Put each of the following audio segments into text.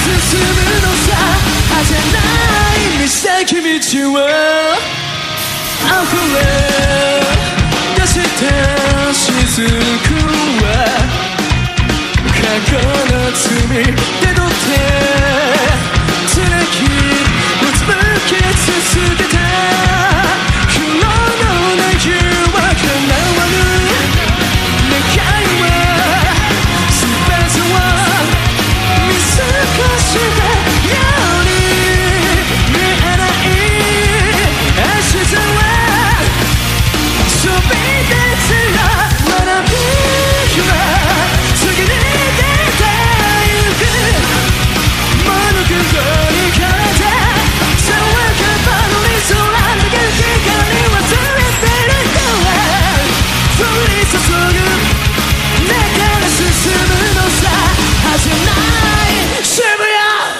進むのさ果てない道だけ道は溢れ出した雫は過去の罪でどって貫きうつむき続けた苦労の願いは叶わぬ願いは全ては見透かしたように見えない明日は飛び出すら学びは次に出てゆく物心に枯れて爽やかのに空だけ光忘れてるのは降り注ぐだから進むのさ果てない渋谷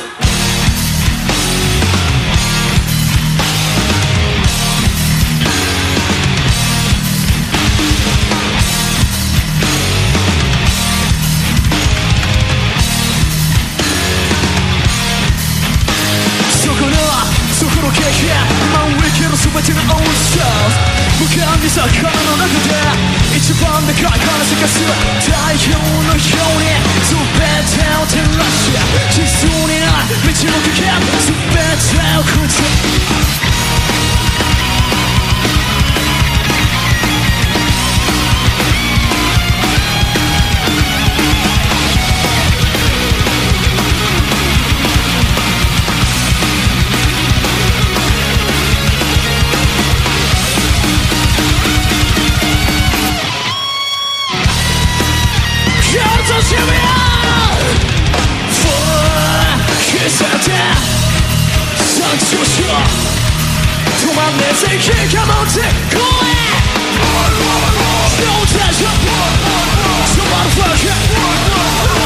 そこの経験真上ける全てのオールスター無感に坂の中で一番でかい金探す太陽のように全てを照らし地図にない道をかけ全てを崩す渋谷消されて山頂しろ止まんねえぜ火が持ってこいNo pleasure So motherfucker